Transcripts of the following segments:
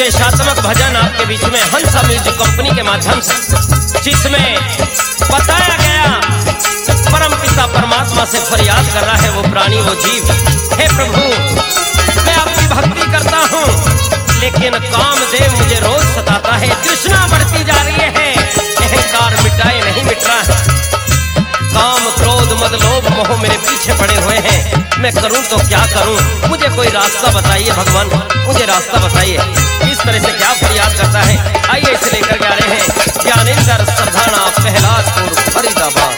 उपदेशात्मक भजन आपके बीच में हंसा म्यूजिक कंपनी के माध्यम से, जिसमें बताया गया परम पिता परमात्मा से फरियाद कर रहा है वो प्राणी वो जीव। हे प्रभु, मैं आपकी भक्ति करता हूँ लेकिन कामदेव मुझे रोज सताता है, तृष्णा बढ़ती जा रही है, अहंकार मिटाए नहीं मिट रहा है, काम क्रोध मद लोभ मोह मेरे पीछे पड़े हुए हैं, मैं करूं तो क्या करूं, मुझे कोई रास्ता बताइए भगवान, मुझे रास्ता बताइए। इस तरह से क्या फरियाद करता है, आइए इसे लेकर के आ रहे हैं ज्ञानेंद्र सरधाना पहलाजपुर फरीदाबाद।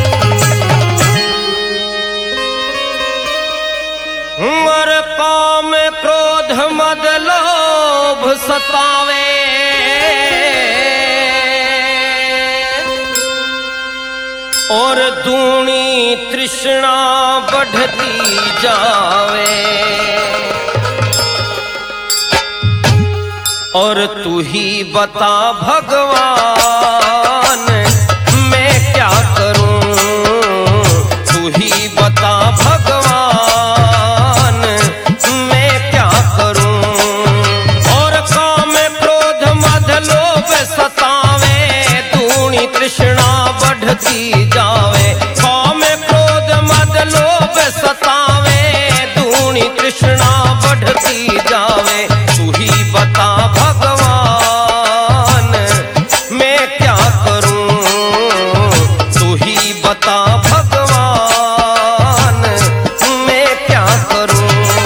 मर काम क्रोध मद लोभ सतावे, और दूनी तृष्णा बढ़ती जावे, और तू ही बता भगवान मैं क्या करूं, तू ही बता भगवान मैं क्या करूं। और काम क्रोध मद लोभ सतावे, दूनी तृष्णा बढ़ती जावे, काम क्रोध मद लोभ सतावे, दूनी तृष्णा बढ़ती जावे, तू ही बता भगवान मैं क्या करूं, तू ही बता भगवान मैं क्या करूं।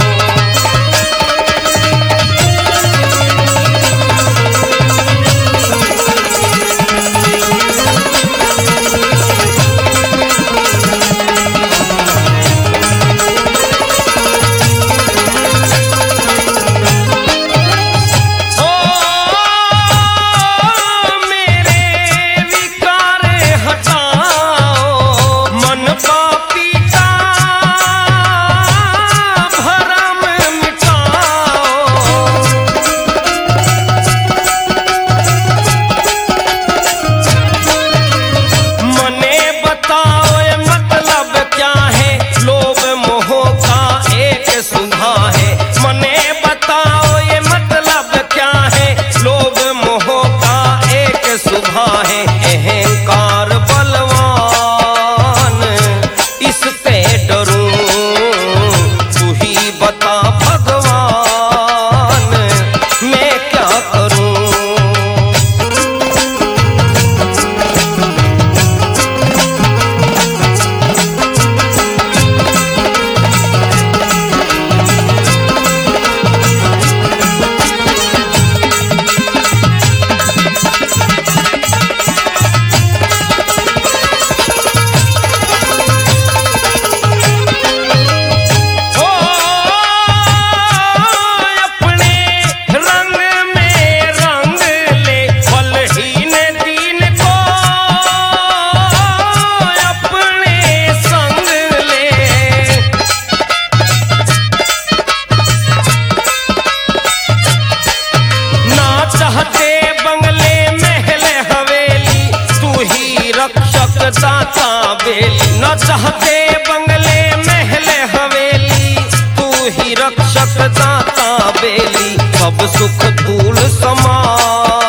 न चाहते बंगले महल हवेली, तू ही रक्षक दाता बेली, सब सुख तूल समा